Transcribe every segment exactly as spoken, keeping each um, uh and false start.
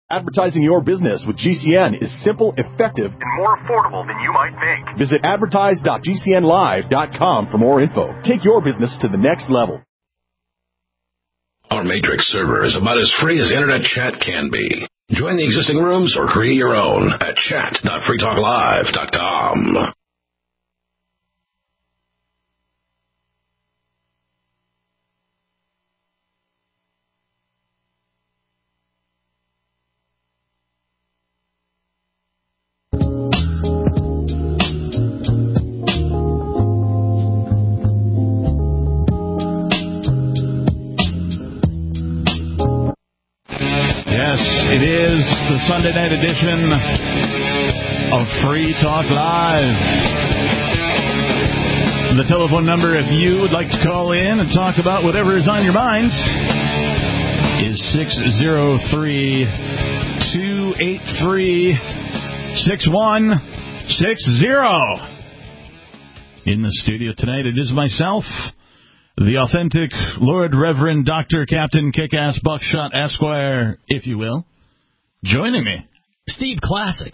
Advertising your business with G C N is simple, effective, and more affordable than you might think. Visit advertise dot g c n live dot com for more info. Take your business to the next level. Our Matrix server is about as free as internet chat can be. Join the existing rooms or create your own at chat dot free talk live dot com. It is the Sunday night edition of Free Talk Live. The telephone number, if you would like to call in and talk about whatever is on your mind, is six oh three, two eight three, six one six zero. In the studio tonight, it is myself, the authentic Lord Reverend Doctor Captain Kick-Ass Buckshot Esquire, if you will. Joining me, Steve Classic.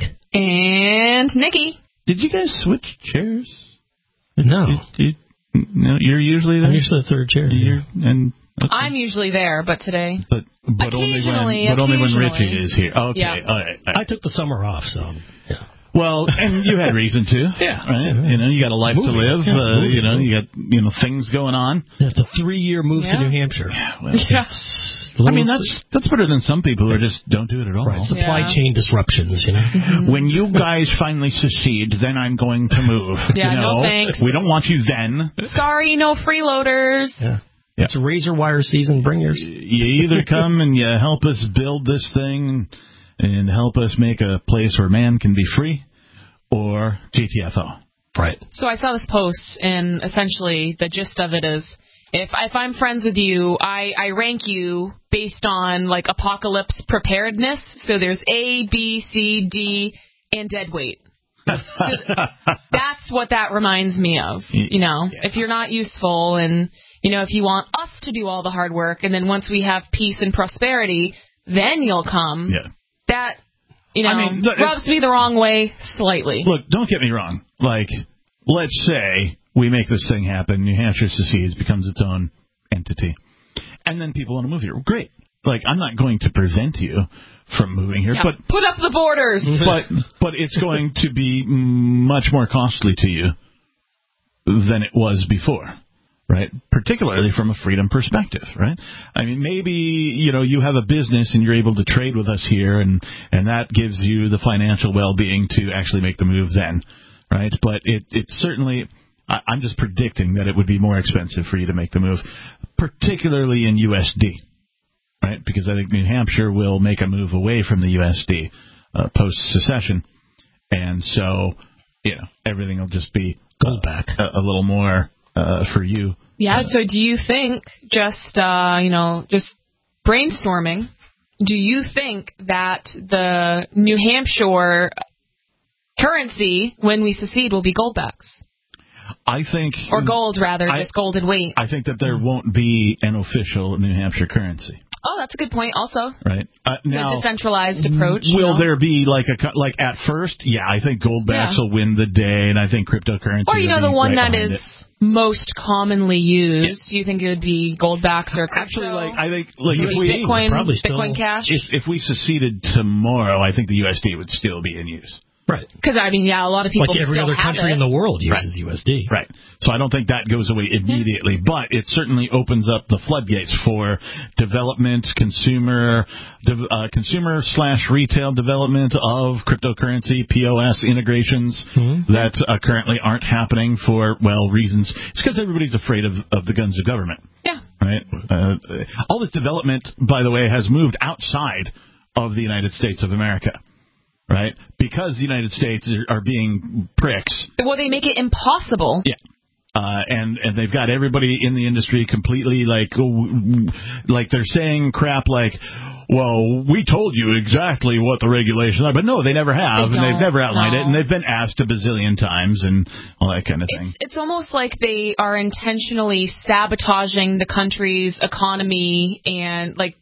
And Nikki. Did you guys switch chairs? No. Did, did, no, you're usually there? I'm usually the third chair. You're, and okay. I'm usually there, but today. But but only when but only when Richie is here. Okay, yeah. all, right, all right. I took the summer off, so yeah. Well, and you had reason to. Yeah. Right? You know, you got a life moving, to live. Yeah, uh, you know, you got you know things going on. It's a three-year move yeah. to New Hampshire. Yeah. Well, yes. I mean, that's that's better than some people who just don't do it at all. Right. Supply yeah. chain disruptions, you know. Mm-hmm. When you guys finally secede, then I'm going to move. Yeah, you know? no thanks. We don't want you then. Sorry, no freeloaders. Yeah. Yeah. It's razor wire season. Bring yours. You either come and you help us build this thing and help us make a place where man can be free, or G T F O. Right. So I saw this post, and essentially the gist of it is, if, if I'm friends with you, I, I rank you based on, like, apocalypse preparedness. So there's A, B, C, D, and dead weight. So that's what that reminds me of, you know. Yeah. If you're not useful and, you know, if you want us to do all the hard work, and then once we have peace and prosperity, then you'll come. Yeah. That... You know, I mean, look, rubs me the wrong way slightly. Look, don't get me wrong. Like, let's say we make this thing happen. New Hampshire secedes, becomes its own entity. And then people want to move here. Great. Like, I'm not going to prevent you from moving here. Yeah, but put up the borders. But, but it's going to be much more costly to you than it was before. Right, particularly from a freedom perspective, right? I mean, maybe, you know, you have a business and you're able to trade with us here, and, and that gives you the financial well-being to actually make the move then, right? But it, it certainly, I, I'm just predicting that it would be more expensive for you to make the move, particularly in U S D, right? Because I think New Hampshire will make a move away from the U S D uh, post-secession, and so, you know, everything will just be gold back a, a little more uh, for you. Yeah, so do you think, just, uh, you know, just brainstorming, do you think that the New Hampshire currency, when we secede, will be goldbacks? I think... Or gold, rather, I, just gold and weight. I think that there won't be an official New Hampshire currency. Oh, that's a good point also. Right. Uh, so now, a decentralized approach. Will you know? there be, like, a like at first, yeah, I think goldbacks yeah. will win the day, and I think cryptocurrency Or, you know, will the one right that is... it. most commonly used. Yeah. Do you think it would be goldbacks or crypto? Actually, like I think, like if we Bitcoin, probably still, Bitcoin Cash. If, if we seceded tomorrow, I think the U S D would still be in use. Right. Because I mean, yeah, a lot of people like every still other have country it. in the world uses right. U S D. Right. So I don't think that goes away immediately, mm-hmm. but it certainly opens up the floodgates for development, consumer, uh, consumer slash retail development of cryptocurrency, P O S integrations mm-hmm. that uh, currently aren't happening for, well, reasons. It's because everybody's afraid of, of the guns of government. Yeah. Right. Uh, all this development, by the way, has moved outside of the United States of America. Right? Because the United States are, are being pricks. Well, they make it impossible. Yeah. Uh, and, and they've got everybody in the industry completely like, like they're saying crap like, well, we told you exactly what the regulations are. But no, they never have. They and they've never outlined no. it. And they've been asked a bazillion times and all that kind of thing. It's, it's almost like they are intentionally sabotaging the country's economy and, like,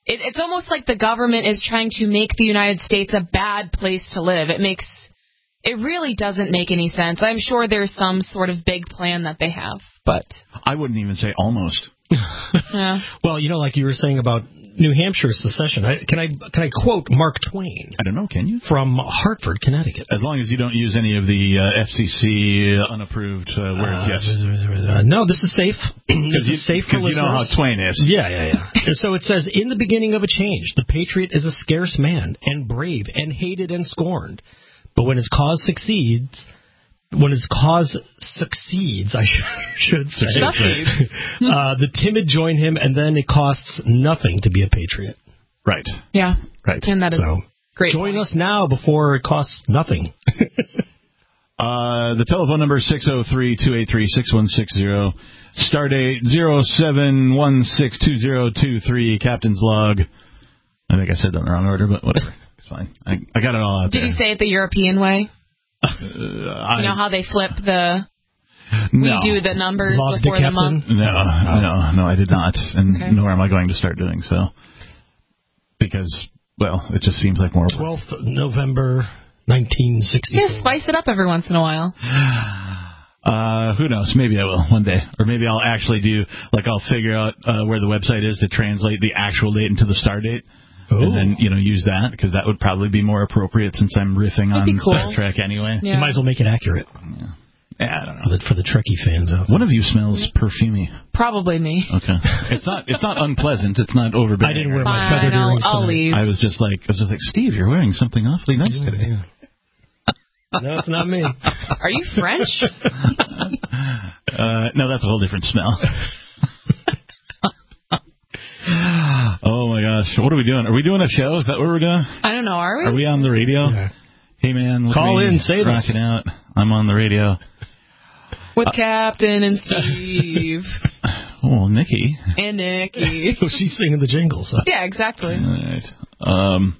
it, it's almost like the government is trying to make the United States a bad place to live. It makes, it really doesn't make any sense. I'm sure there's some sort of big plan that they have, but I wouldn't even say almost. yeah. Well, you know, like you were saying about New Hampshire secession, I, can I can I quote Mark Twain? I don't know, can you? From Hartford, Connecticut. As long as you don't use any of the uh, F C C unapproved uh, words, Uh, yes. Uh, no, this is safe. This you, is safe for Because you know how listeners. Twain is. Yeah, yeah, yeah. And so it says, in the beginning of a change, the patriot is a scarce man, and brave, and hated and scorned. But when his cause succeeds, when his cause succeeds, I should say, Succeeds. uh, the timid join him, and then it costs nothing to be a patriot. Right. Yeah. Right. And that is So great. join point. us now before it costs nothing. Uh, the telephone number is six oh three, two eight three, six one six zero. Stardate zero seven one six two zero two three. Captain's log. I think I said that in the wrong order, but whatever. It's fine. I, I got it all out Did there. you say it the European way? Uh, I, You know how they flip the, no. we do the numbers Log de before the Captain? month? No, no, no, I did not, and Okay. nor am I going to start doing so. Because, well, it just seems like more work. twelfth of November, nineteen sixty-four. Yeah, spice it up every once in a while. Uh, who knows? Maybe I will one day. Or maybe I'll actually do, like, I'll figure out uh, where the website is to translate the actual date into the star date. Ooh. And then, you know, use that, because that would probably be more appropriate since I'm riffing That'd on be cool. Star Trek anyway. Yeah. You might as well make it accurate Yeah, I don't for know. the, for the Trekkie fans out there. One of you smells perfumey. Probably me. Okay. It's not It's not unpleasant. It's not overbearing. I didn't wear my Fine, feathered I'll, earrings I'll tonight. leave. I was just like, I was just like, Steve, you're wearing something awfully nice today. No, it's not me. Are you French? Uh, no, that's a whole different smell. Oh my gosh, what are we doing? Are we doing a show? Is that what we're doing? I don't know. Are we? Are we on the radio? Yeah. Hey man, look Call at me in, save us. rocking out. I'm on the radio. With Captain and Steve Oh, Nikki. and Nikki. Oh, she's singing the jingles. Huh? Yeah, exactly. All right. Um.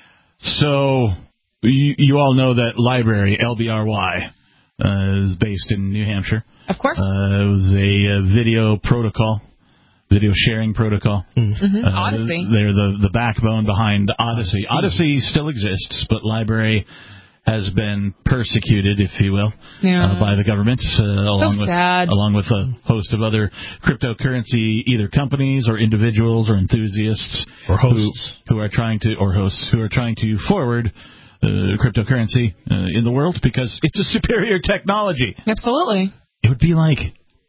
So you, you all know that library L B R Y uh, is based in New Hampshire. Of course. Uh, it was a, uh video protocol, video sharing protocol. Mhm. Uh, Odyssey. They're the, the backbone behind Odyssey. Odyssey still exists, but library has been persecuted, if you will, Yeah. uh, by the government, uh, along with sad. along with a host of other cryptocurrency either companies or individuals or enthusiasts Or hosts. who, who are trying to or hosts who are trying to forward uh, cryptocurrency uh, in the world because it's a superior technology. Absolutely. It would be like,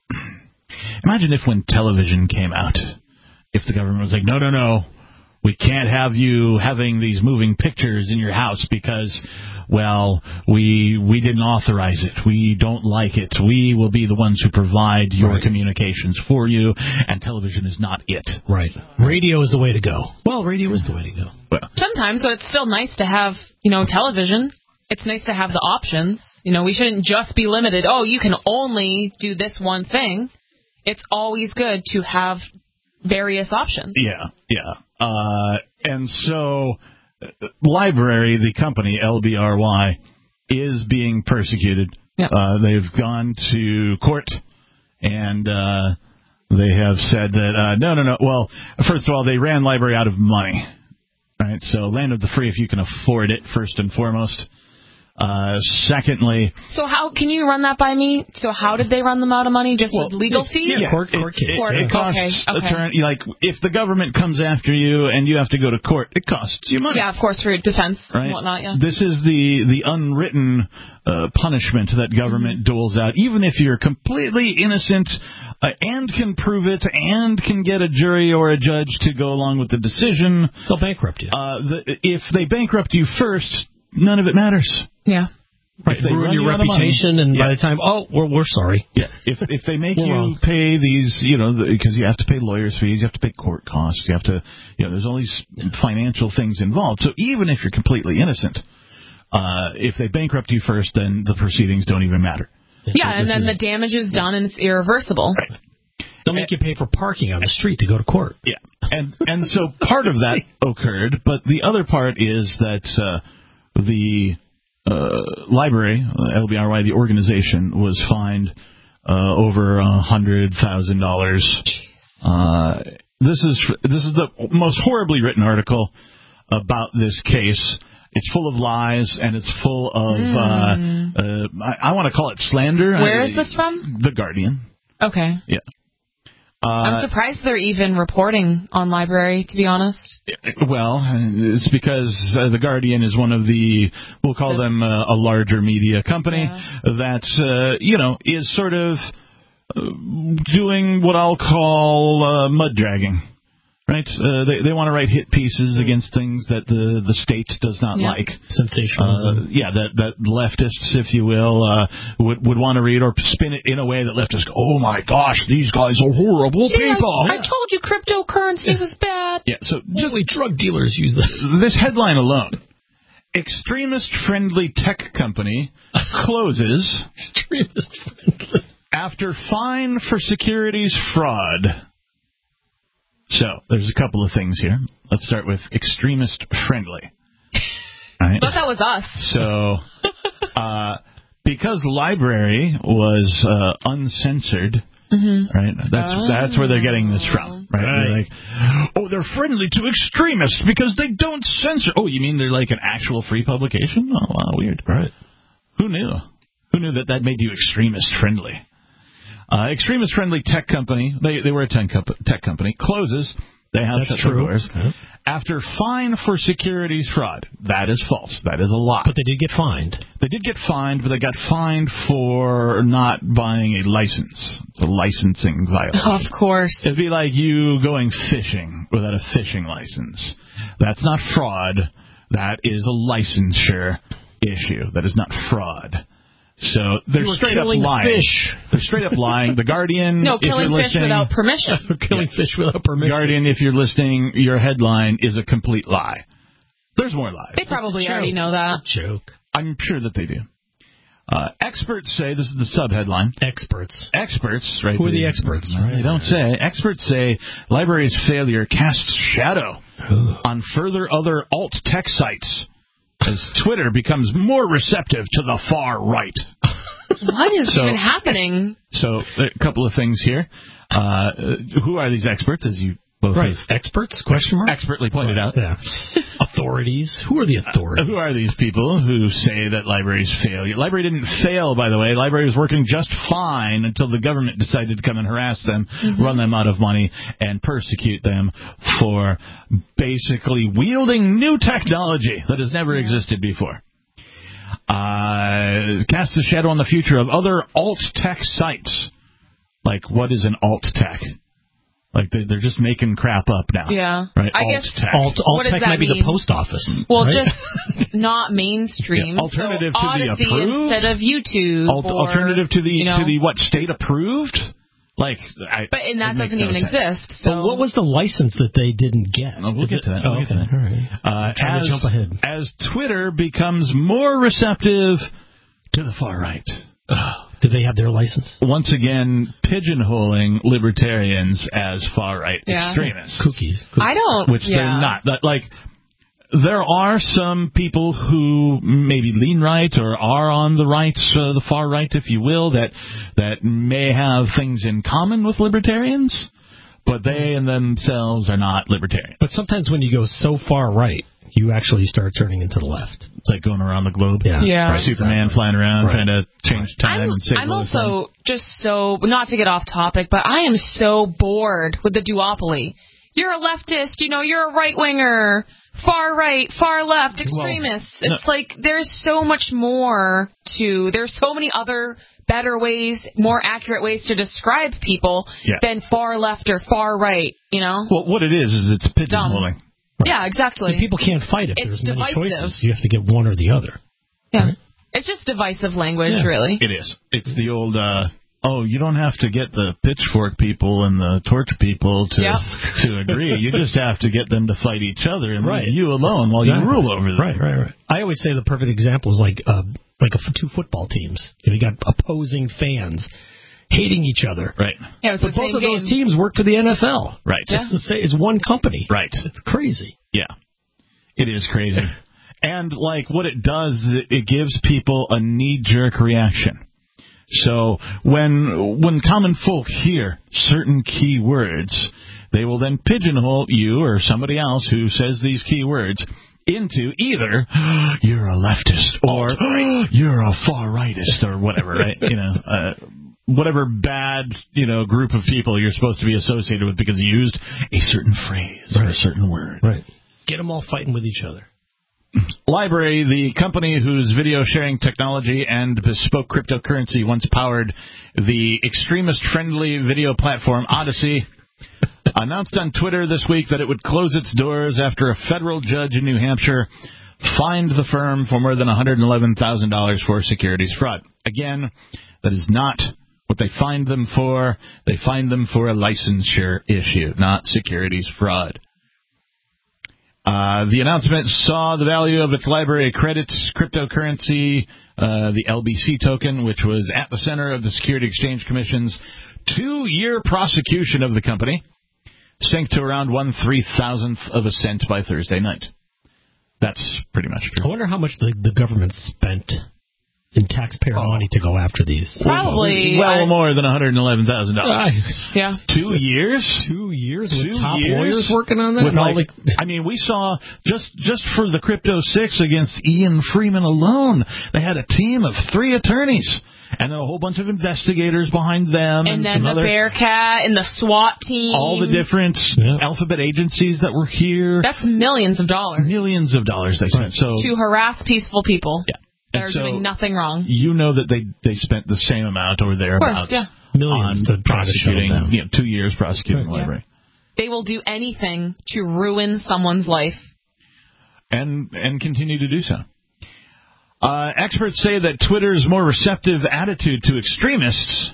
imagine if when television came out, if the government was like, no, no, no, we can't have you having these moving pictures in your house because, well, we we didn't authorize it. We don't like it. We will be the ones who provide your Right. communications for you, and television is not it. Right. Radio is the way to go. Well, radio is the way to go. Well, Sometimes, so it's still nice to have, you know, television. It's nice to have the options. You know, we shouldn't just be limited. Oh, you can only do this one thing. It's always good to have various options. yeah, yeah. Uh, and so, uh, Library, the company, L B R Y, is being persecuted. Yep. Uh, they've gone to court, and uh, they have said that, uh, no, no, no. Well, first of all, they ran Library out of money. Right? So, land of the free if you can afford it, first and foremost. Uh, secondly, So how can you run that by me? So how did they run them out of money? Just with legal fees? yeah, court- it, court it, case, Court, it costs okay, okay. attorney, like if the government comes after you and you have to go to court, it costs you money. Yeah, of course, for defense Right? and whatnot, yeah. This is the the unwritten uh, punishment that government Mm-hmm. doles out, even if you're completely innocent uh, and can prove it and can get a jury or a judge to go along with the decision. They'll bankrupt you. Uh, the, if they bankrupt you first, none of it matters. Yeah. right. if they Ruin run your you out of money- reputation, and by Yeah. the time, oh, we're, we're sorry. Yeah, if if they make We're you wrong. pay these, you know, because you have to pay lawyers' fees, you have to pay court costs, you have to, you know, there's all these financial things involved. So even if you're completely innocent, uh, if they bankrupt you first, then the proceedings don't even matter. Yeah, and this then is- the damage is done and it's irreversible. They'll make you pay for parking on the street to go to court. Yeah, and and so part of that occurred, but the other part is that uh, the uh, library, L B R Y, the organization, was fined uh, over a hundred thousand dollars, uh, this is this is the most horribly written article about this case. It's full of lies, and it's full of, mm. uh, uh, I, I want to call it slander. Where I, is this from? The Guardian. Okay. Yeah. Uh, I'm surprised they're even reporting on Library, to be honest. Well, it's because uh, The Guardian is one of the, we'll call the, them uh, a larger media company yeah. that, uh, you know, is sort of uh, doing what I'll call uh, mud dragging. Right, uh, they they want to write hit pieces against things that the, the state does not yeah. like. Sensationalism. Uh, yeah, that that leftists, if you will, uh, would would want to read or spin it in a way that leftists go, oh my gosh, these guys are horrible See, people. I, I told you cryptocurrency was bad. Yeah, so just only drug dealers use this. This headline alone: extremist-friendly tech company closes. Extremist-friendly. After fine for securities fraud. So, there's a couple of things here. Let's start with extremist-friendly. Right. I thought that was us. So, uh, because Library was uh, uncensored, mm-hmm. right? That's oh. that's where they're getting this from, right? right? They're like, oh, they're friendly to extremists because they don't censor. Oh, you mean they're like an actual free publication? Oh, wow, weird. Right. Who knew? Who knew that that made you extremist-friendly? Uh, extremist-friendly tech company, they they were a tech, comp- tech company, closes, they have That's shut true. their doors, yeah. after fine for securities fraud. That is false. That is a lie. But they did get fined. They did get fined, but they got fined for not buying a license. It's a licensing violation. Of course. It'd be like you going fishing without a fishing license. That's not fraud. That is a licensure issue. That is not fraud. So they're straight up lying. Fish. They're straight up lying. The Guardian. No, killing fish without permission. killing yeah. fish without permission. Guardian, if you're listening, your headline is a complete lie. There's more lies. They probably already know that. Joke. I'm sure that they do. Uh, experts say, this is the sub-headline. Experts. Experts, right? Who are the experts? Right, they don't say. Experts say Library's failure casts shadow on further other alt tech sites as Twitter becomes more receptive to the far right. What is so, even happening? So, a couple of things here. Uh, who are these experts, as you both right. have experts? Question mark? Expertly pointed right. out. Yeah. Authorities. Who are the authorities? Uh, who are these people who say that Library's failure? Library didn't fail, by the way. Library was working just fine until the government decided to come and harass them, mm-hmm. run them out of money, and persecute them for basically wielding new technology that has never existed before. Uh, casts a shadow on the future of other alt-tech sites. Like, what is an alt-tech? Like, they're, they're just making crap up now. Yeah. Right? I alt guess. Tech. Alt, alt tech might mean? be the post office. Well, right? just not mainstream. Yeah. Alternative so to Odyssey the approved? instead of YouTube. Alt- or, alternative to the, you know, to the, what, state approved? Like, I, but and that doesn't no even sense. exist. So. But what was the license that they didn't get? Oh, we'll Is get it, to that. Oh, We'll okay. get to that. All right. Uh, Trying as, to jump ahead. As Twitter becomes more receptive to the far right. Do they have their license? Once again, pigeonholing libertarians as far-right yeah. extremists. Cookies. Cookies. I don't. Which yeah. they're not. That, like, there are some people who maybe lean right or are on the right, uh, the far right, if you will, that that may have things in common with libertarians, but they in themselves are not libertarian. But sometimes when you go so far right, you actually start turning into the left. It's like going around the globe. Yeah. yeah. Right. Superman flying around right. trying to change time I'm, and save I'm also just so, not to get off topic, but I am so bored with the duopoly. You're a leftist, you know, you're a right-winger, far right, far left, extremists. Well, it's no. like there's so much more to, there's so many other better ways, more accurate ways to describe people yeah. than far left or far right, you know? Well, what it is, is it's pigeonholing. Right. Yeah, exactly. And people can't fight if it's there's divisive. many choices. You have to get one or the other. Yeah. Right? It's just divisive language, yeah. really. It is. It's the old, uh, oh, you don't have to get the pitchfork people and the torch people to yep. to agree. You just have to get them to fight each other and right. leave you alone while exactly. you rule over them. Right, right, right. I always say the perfect example is like uh, like a, two football teams. You know, you got opposing fans hating each other. Right. Yeah, it was but the both same of game. those teams work for the N F L. Right. Yeah. It's, the same, it's one company. Right. It's crazy. Yeah. It is crazy. And, like, what it does is it gives people a knee-jerk reaction. So when when common folk hear certain key words, they will then pigeonhole you or somebody else who says these key words into either you're a leftist or you're a far rightist or whatever, right? You know, uh, whatever bad, you know, group of people you're supposed to be associated with because you used a certain phrase right. or a certain word. Right. Get them all fighting with each other. LBRY, the company whose video sharing technology and bespoke cryptocurrency once powered the extremist-friendly video platform Odysee, announced on Twitter this week that it would close its doors after a federal judge in New Hampshire fined the firm for more than one hundred eleven thousand dollars for securities fraud. Again, that is not what they fined them for. They fined them for a licensure issue, not securities fraud. Uh, the announcement saw the value of its LBRY credits cryptocurrency, uh, the L B C token, which was at the center of the Security Exchange Commission's two-year prosecution of the company, sink to around one three-thousandth of a cent by Thursday night. That's pretty much true. I wonder how much the, the government spent in taxpayer oh. money to go after these. Probably. Well, uh, more than one hundred eleven thousand dollars. Yeah. Two years? Two years Two with top years? lawyers working on that? With like, like, I mean, we saw, just, just for the Crypto six against Ian Freeman alone, they had a team of three attorneys. And then a whole bunch of investigators behind them. And, and then the other, Bearcat and the SWAT team. All the different yeah. alphabet agencies that were here. That's millions of dollars. Millions of dollars they spent. So to harass peaceful people. Yeah. That are so doing nothing wrong. You know that they, they spent the same amount or thereabouts yeah. millions on prosecuting, you know, two years prosecuting right. LBRY. Yeah. They will do anything to ruin someone's life. And and continue to do so. Uh, experts say that Twitter's more receptive attitude to extremists.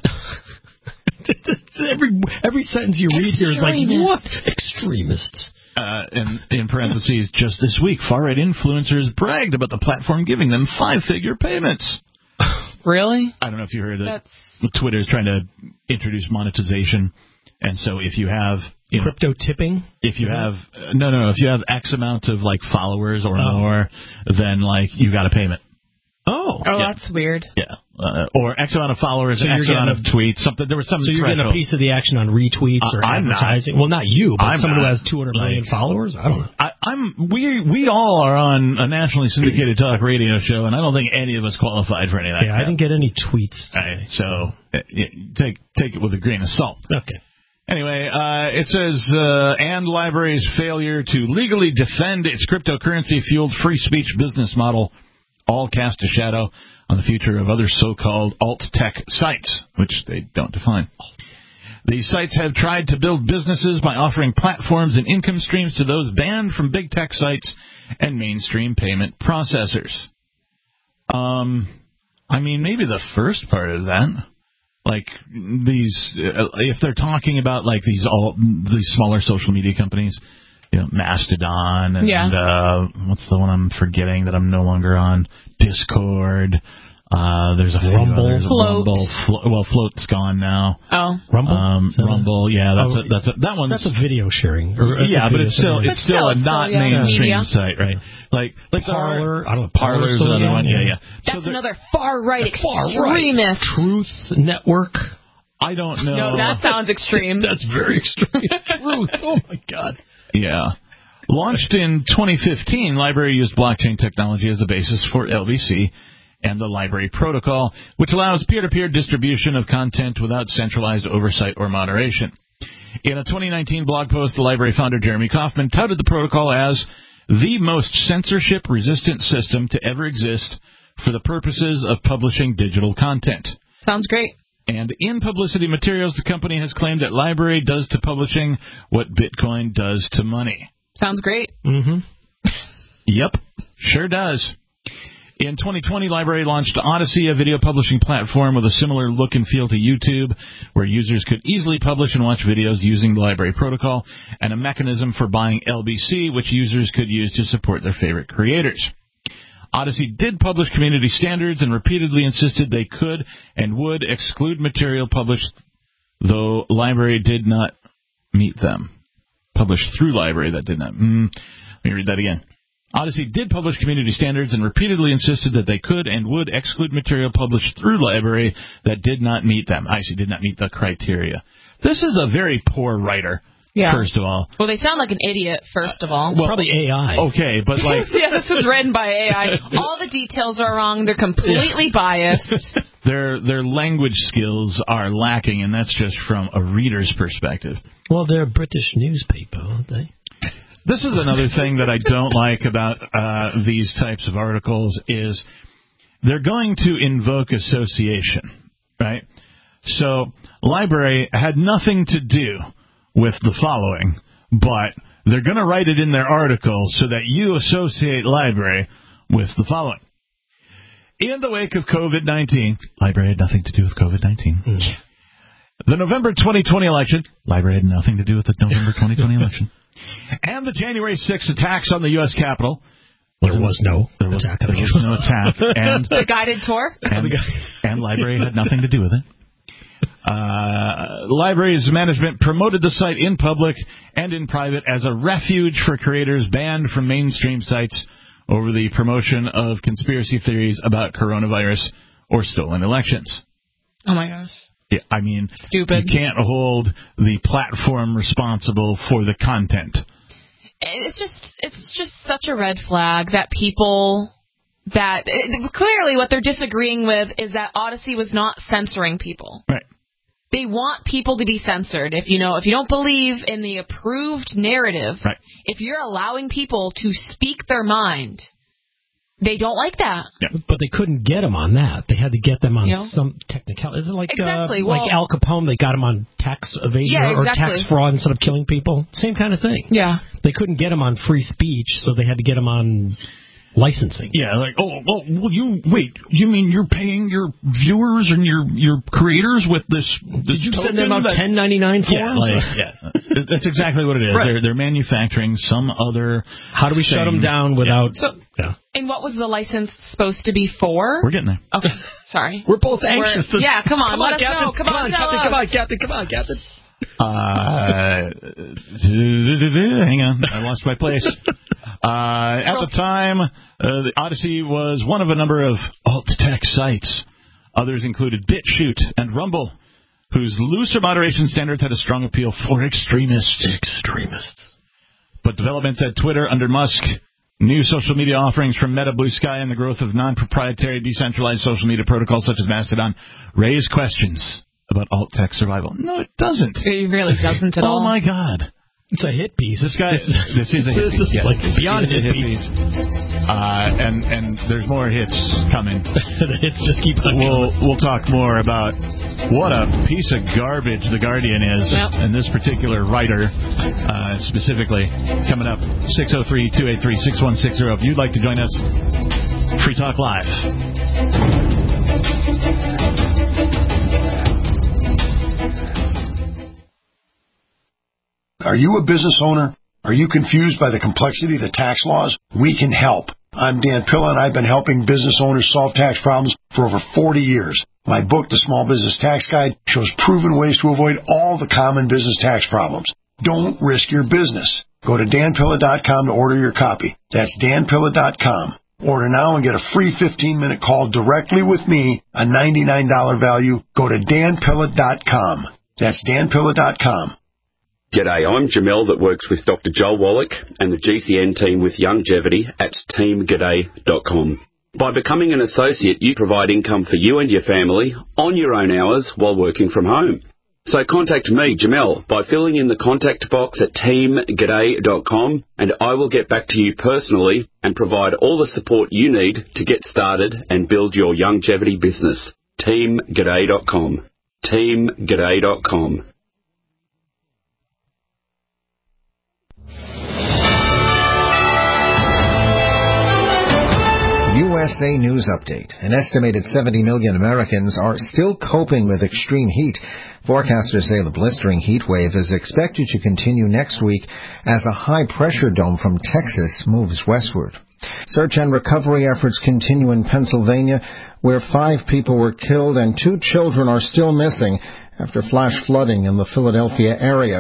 every every sentence you read here is like, what? Extremists. Uh, in, in parentheses, just this week, far-right influencers bragged about the platform giving them five-figure payments. Really? I don't know if you heard that That's... Twitter's trying to introduce monetization. And so if you have... You know, crypto tipping? If you have... Uh, no, no, if you have X amount of, like, followers or oh. more, then, like, you got a payment. Oh. Oh, yeah. that's weird. Yeah. Uh, or X amount of followers, so X amount of tweets. Something. There was some. So you're threshold. getting a piece of the action on retweets uh, or I'm advertising. Not, well, not you, but I'm someone not, who has two hundred million like, followers. I don't know. I, I'm. We we all are on a nationally syndicated talk radio show, and I don't think any of us qualified for any of that. Yeah, crap. I didn't get any tweets. Right, so uh, take take it with a grain of salt. Okay. Anyway, uh, it says, uh, and LBRY's failure to legally defend its cryptocurrency-fueled free speech business model all cast a shadow on the future of other so-called alt-tech sites, which they don't define. These sites have tried to build businesses by offering platforms and income streams to those banned from big tech sites and mainstream payment processors. Um, I mean, maybe the first part of that. Like these, uh, if they're talking about like these all these smaller social media companies, you know, Mastodon and yeah. uh, what's the one I'm forgetting that I'm no longer on? Discord. Uh, there's a Rumble. There's Float. Rumble. Flo- well, Float's gone now. Oh, Rumble. Um, Rumble. Yeah, that's oh, a, that's a, that one. That's a video sharing. Or yeah, but it's still it's but still, still a not still, yeah, mainstream media. site, right? Like like Parler. I don't know. Parler's another one. Yeah, yeah. That's so another far right far extremist. Right. Truth Network. I don't know. No, that sounds extreme. That's very extreme. Truth. Oh my God. Yeah. Launched in twenty fifteen, LBRY used blockchain technology as the basis for L B C and the LBRY protocol, which allows peer-to-peer distribution of content without centralized oversight or moderation. In a twenty nineteen blog post, the LBRY founder Jeremy Kauffman touted the protocol as the most censorship-resistant system to ever exist for the purposes of publishing digital content. Sounds great. And in publicity materials, the company has claimed that LBRY does to publishing what Bitcoin does to money. Sounds great. Mm-hmm. Yep, sure does. In twenty twenty, LBRY launched Odysee, a video publishing platform with a similar look and feel to YouTube, where users could easily publish and watch videos using the LBRY protocol, and a mechanism for buying L B C, which users could use to support their favorite creators. Odysee did publish community standards and repeatedly insisted they could and would exclude material published, though LBRY did not meet them. Published through LBRY that did not. Mm, let me read that again. Odyssey did publish community standards and repeatedly insisted that they could and would exclude material published through library that did not meet them. Odyssey did not meet the criteria. This is a very poor writer. Yeah. First of all. Well, they sound like an idiot, first of all. Well, probably A I. Okay, but like... yeah, this was written by A I. All the details are wrong. They're completely yeah. biased. Their their language skills are lacking, and that's just from a reader's perspective. Well, they're a British newspaper, aren't they? This is another thing that I don't like about uh, these types of articles is they're going to invoke association, right? So, library had nothing to do with the following, but they're going to write it in their article so that you associate library with the following. In the wake of COVID nineteen, library had nothing to do with COVID nineteen. Mm. The November twenty twenty election, library had nothing to do with the November twenty twenty election. And the January sixth attacks on the U S Capitol. There was no there was, attack. There was no attack. And, the guided tour? And, and library had nothing to do with it. Uh, library's management promoted the site in public and in private as a refuge for creators banned from mainstream sites over the promotion of conspiracy theories about coronavirus or stolen elections. Oh, my gosh. Yeah, I mean, stupid. You can't hold the platform responsible for the content. It's just, it's just such a red flag that people... that it, clearly what they're disagreeing with is that Odyssey was not censoring people. Right. They want people to be censored. If you know, if you don't believe in the approved narrative, right. if you're allowing people to speak their mind, they don't like that. Yeah. But they couldn't get them on that. They had to get them on you know? some technical. Is it like exactly. uh, well, like Al Capone? They got them on tax evasion yeah, or, exactly. or tax fraud instead of killing people. Same kind of thing. Yeah. They couldn't get them on free speech, so they had to get them on licensing. Yeah, like, oh, well, well, you, wait, you mean you're paying your viewers and your your creators with this, this Did you send them out ten ninety-nine forms? Yeah, like, yeah. That's exactly what it is. Right. They're, they're manufacturing some other How do we thing. shut them down without... Yeah. So, yeah. And what was the license supposed to be for? We're getting there. Okay, sorry. We're both anxious. We're, to, yeah, come on, come let on, us Captain, know. Come, come on, on, tell Captain, us. come on, Captain, come on, Captain. Uh, hang on, I lost my place. Uh, at the time, uh, the Odyssey was one of a number of alt-tech sites. Others included BitChute and Rumble, whose looser moderation standards had a strong appeal for extremists. Extremists. But developments at Twitter under Musk, new social media offerings from Meta, Blue Sky, and the growth of non-proprietary decentralized social media protocols such as Mastodon raise questions about alt-tech survival. No, it doesn't. It really doesn't at oh all. Oh, my God. It's a hit piece. This guy, this is a hit piece. Yes, like beyond a hit, hit piece. piece. Uh, and and there's more hits coming. The hits just keep on We'll coming. we'll talk more about what a piece of garbage The Guardian is, yep. and this particular writer uh, specifically. Coming up, six oh three, two eight three, six one six zero. If you'd like to join us, Free Talk Live. Are you a business owner? Are you confused by the complexity of the tax laws? We can help. I'm Dan Pilla, and I've been helping business owners solve tax problems for over forty years. My book, The Small Business Tax Guide, shows proven ways to avoid all the common business tax problems. Don't risk your business. Go to dan pilla dot com to order your copy. That's dan pilla dot com. Order now and get a free fifteen-minute call directly with me, a ninety-nine dollars value. Go to dan pilla dot com. That's dan pilla dot com. G'day, I'm Jamel that works with Doctor Joel Wallach and the G C N team with Longevity at team g'day dot com. By becoming an associate, you provide income for you and your family on your own hours while working from home. So contact me, Jamel, by filling in the contact box at team g'day dot com, and I will get back to you personally and provide all the support you need to get started and build your longevity business. team g'day dot com. team g'day dot com. U S A News Update. An estimated seventy million Americans are still coping with extreme heat. Forecasters say the blistering heat wave is expected to continue next week as a high-pressure dome from Texas moves westward. Search and recovery efforts continue in Pennsylvania, where five people were killed and two children are still missing after flash flooding in the Philadelphia area.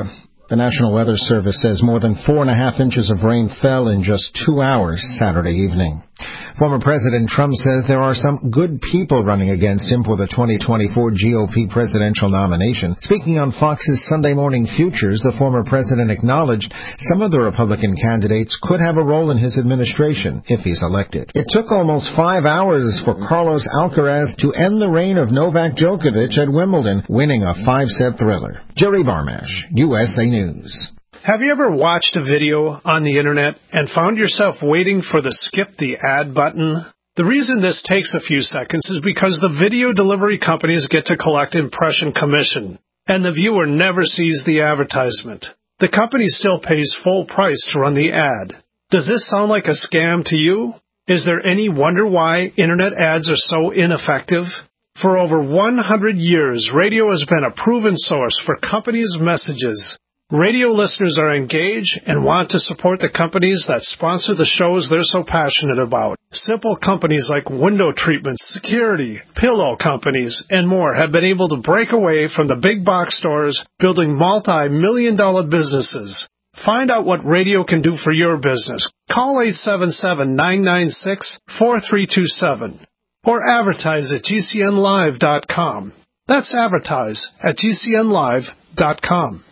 The National Weather Service says more than four and a half inches of rain fell in just two hours Saturday evening. Former President Trump says there are some good people running against him for the twenty twenty-four G O P presidential nomination. Speaking on Fox's Sunday Morning Futures, the former president acknowledged some of the Republican candidates could have a role in his administration if he's elected. It took almost five hours for Carlos Alcaraz to end the reign of Novak Djokovic at Wimbledon, winning a five-set thriller. Jerry Barmash, U S A News. Have you ever watched a video on the internet and found yourself waiting for the skip the ad button? The reason this takes a few seconds is because the video delivery companies get to collect impression commission, and the viewer never sees the advertisement. The company still pays full price to run the ad. Does this sound like a scam to you? Is there any wonder why internet ads are so ineffective? For over one hundred years, radio has been a proven source for companies' messages. Radio listeners are engaged and want to support the companies that sponsor the shows they're so passionate about. Simple companies like window treatments, security, pillow companies, and more have been able to break away from the big box stores, building multi-million dollar businesses. Find out what radio can do for your business. Call eight seven seven, nine nine six, four three two seven or advertise at G C N live dot com. That's advertise at G C N live dot com.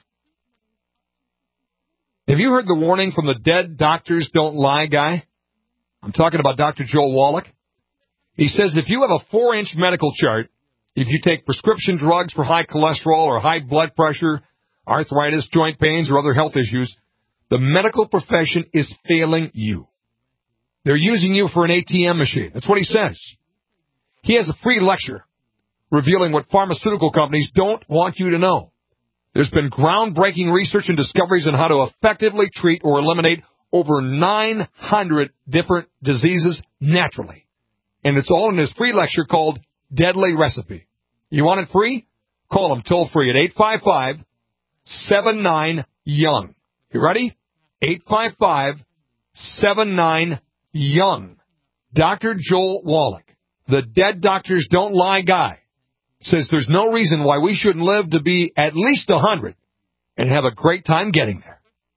Have you heard the warning from the dead doctors don't lie guy? I'm talking about Doctor Joel Wallach. He says if you have a four-inch medical chart, if you take prescription drugs for high cholesterol or high blood pressure, arthritis, joint pains, or other health issues, the medical profession is failing you. They're using you for an A T M machine. That's what he says. He has a free lecture revealing what pharmaceutical companies don't want you to know. There's been groundbreaking research and discoveries on how to effectively treat or eliminate over nine hundred different diseases naturally. And it's all in his free lecture called Deadly Recipe. You want it free? Call him toll free at eight five five, seven nine, young. You ready? eight five five, seven nine, young. Doctor Joel Wallach, the dead doctors don't lie guy, says there's no reason why we shouldn't live to be at least one hundred and have a great time getting there.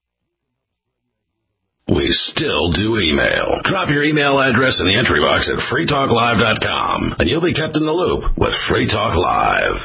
We still do email. Drop your email address in the entry box at free talk live dot com, and you'll be kept in the loop with Free Talk Live.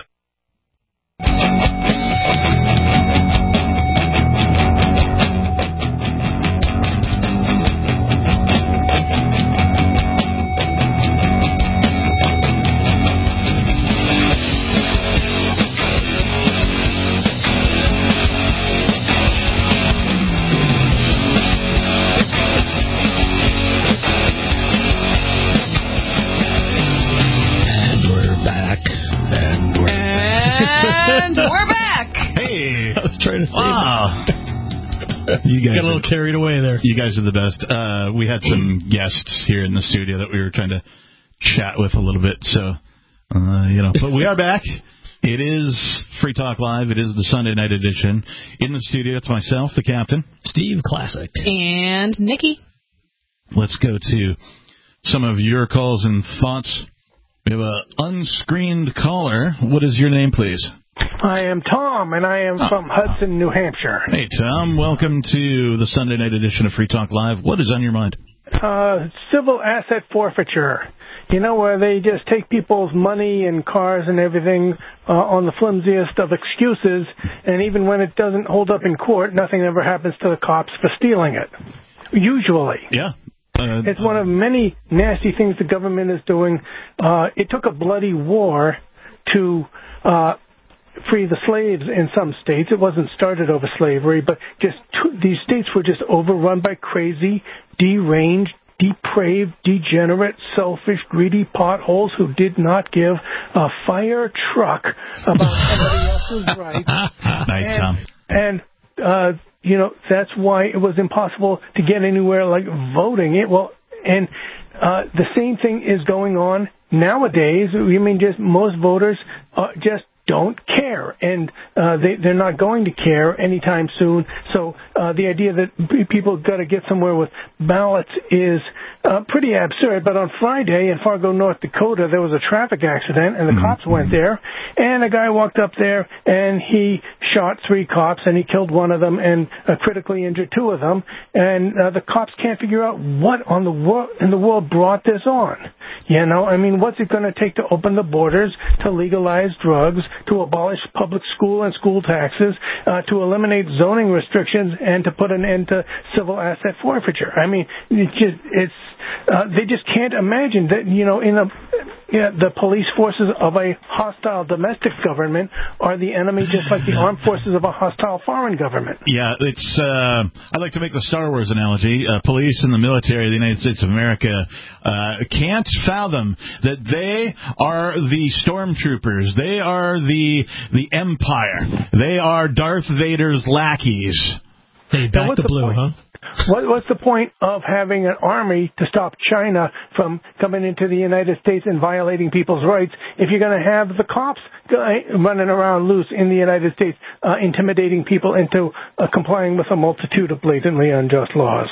And we're back. Hey, I was trying to say wow. You guys got a little are, carried away there. You guys are the best. Uh, we had some guests here in the studio that we were trying to chat with a little bit. So, uh, you know, but we are back. It is Free Talk Live. It is the Sunday night edition. In the studio, it's myself, the captain, Steve Classic, and Nikki. Let's go to some of your calls and thoughts. We have an unscreened caller. What is your name, please? I am Tom, and I am oh. from Hudson, New Hampshire. Hey, Tom. Welcome to the Sunday night edition of Free Talk Live. What is on your mind? Uh, civil asset forfeiture. You know, where they just take people's money and cars and everything uh, on the flimsiest of excuses, and even when it doesn't hold up in court, nothing ever happens to the cops for stealing it. Usually. Yeah. Uh, it's one of many nasty things the government is doing. Uh, it took a bloody war to uh, free the slaves in some states. It wasn't started over slavery, but just t- these states were just overrun by crazy, deranged, depraved, degenerate, selfish, greedy potholes who did not give a fire truck about somebody else's rights. Nice, and, Tom. And, uh, you know, that's why it was impossible to get anywhere like voting. It well, and uh, the same thing is going on nowadays. I mean, just most voters uh, just don't care, and uh, they, they're not going to care anytime soon. So uh, the idea that people got to get somewhere with ballots is uh, pretty absurd. But on Friday in Fargo, North Dakota, there was a traffic accident, and the mm-hmm. cops went there, and a guy walked up there, and he shot three cops, and he killed one of them and uh, critically injured two of them. And uh, the cops can't figure out what on the wor- in the world brought this on. You know, I mean, what's it going to take to open the borders, to legalize drugs, to abolish public school and school taxes, uh, to eliminate zoning restrictions, and to put an end to civil asset forfeiture? I mean, it's just, it's, uh, they just can't imagine that, you know, in a, yeah, the police forces of a hostile domestic government are the enemy, just like the armed forces of a hostile foreign government. Yeah, it's, uh, I like to make the Star Wars analogy. Uh, police and the military of the United States of America uh, can't fathom that they are the stormtroopers. They are the the Empire. They are Darth Vader's lackeys. Hey, back to blue, huh? What, what's the point of having an army to stop China from coming into the United States and violating people's rights if you're going to have the cops running around loose in the United States, uh, intimidating people into uh, complying with a multitude of blatantly unjust laws?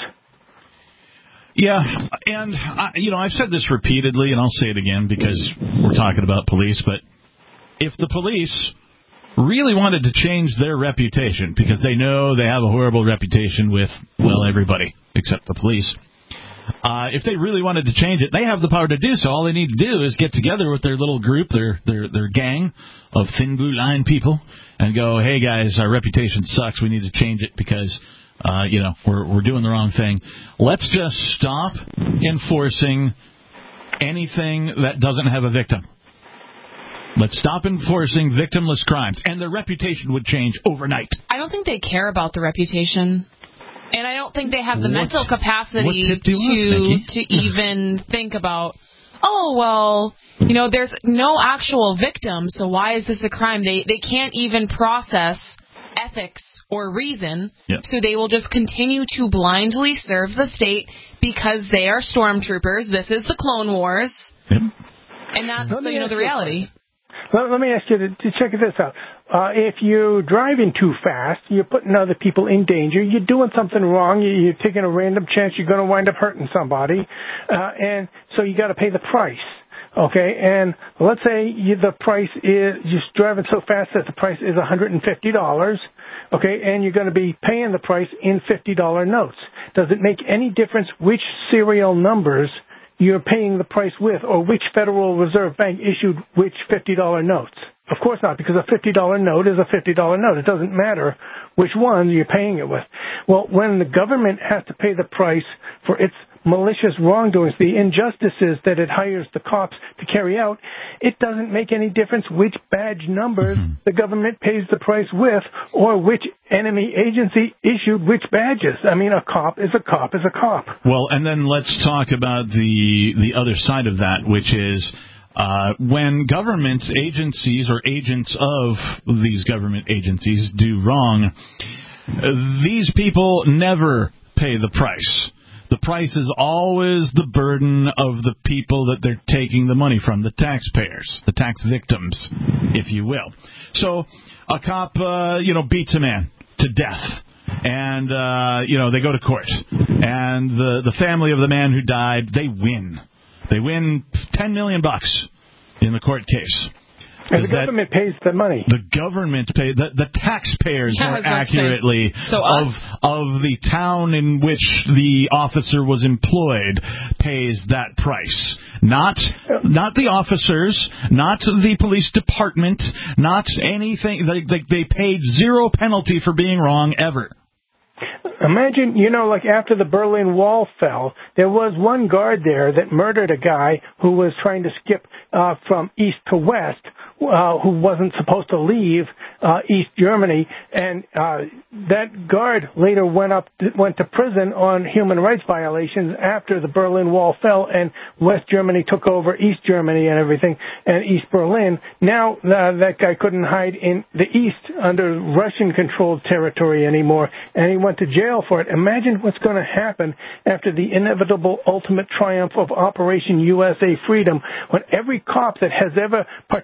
Yeah, and, I, you know, I've said this repeatedly, and I'll say it again because we're talking about police, but if the police really wanted to change their reputation because they know they have a horrible reputation with, well, everybody except the police. Uh, if they really wanted to change it, they have the power to do so. All they need to do is get together with their little group, their their their gang of thin blue line people, and go, hey, guys, our reputation sucks. We need to change it because, uh, you know, we're we're doing the wrong thing. Let's just stop enforcing anything that doesn't have a victim. Let's stop enforcing victimless crimes, and their reputation would change overnight. I don't think they care about the reputation. And I don't think they have the what, mental capacity to want, to even think about, oh, well, you know, there's no actual victim, so why is this a crime? They they can't even process ethics or reason, yep. So they will just continue to blindly serve the state because they are stormtroopers. This is the Clone Wars. Yep. And that's, so, you know, the reality. Let, let me ask you to, to check this out. Uh, if you're driving too fast, you're putting other people in danger, you're doing something wrong, you're taking a random chance you're going to wind up hurting somebody, uh, and so you got to pay the price. Okay, and let's say you, the price is, you're driving so fast that the price is one hundred fifty dollars, okay, and you're going to be paying the price in fifty dollar notes. Does it make any difference which serial numbers you're paying the price with, or which Federal Reserve Bank issued which fifty dollar notes? Of course not, because a fifty dollar note is a fifty dollar note. It doesn't matter which one you're paying it with. Well, when the government has to pay the price for its malicious wrongdoings, the injustices that it hires the cops to carry out, it doesn't make any difference which badge numbers mm-hmm. the government pays the price with, or which enemy agency issued which badges. I mean, a cop is a cop is a cop. Well, and then let's talk about the the other side of that, which is uh, when government agencies or agents of these government agencies do wrong, uh, these people never pay the price. The price is always the burden of the people that they're taking the money from, the taxpayers, the tax victims, if you will. So a cop, uh, you know, beats a man to death, and, uh, you know, they go to court. And the, the family of the man who died, they win. They win ten million bucks in the court case. And the government pays the money. The government pays, the, the taxpayers, yeah, more accurately, so of of the town in which the officer was employed pays that price. Not not the officers, not the police department, not anything. They, they, they paid zero penalty for being wrong ever. Imagine, you know, like after the Berlin Wall fell, there was one guard there that murdered a guy who was trying to skip uh, from east to west, uh, who wasn't supposed to leave uh, East Germany, and uh, that guard later went up, went to prison on human rights violations after the Berlin Wall fell, and West Germany took over East Germany and everything, and East Berlin. Now uh, that guy couldn't hide in the East under Russian-controlled territory anymore, and he went to jail for it. Imagine what's going to happen after the inevitable ultimate triumph of Operation U S A Freedom, when every cop that has ever participated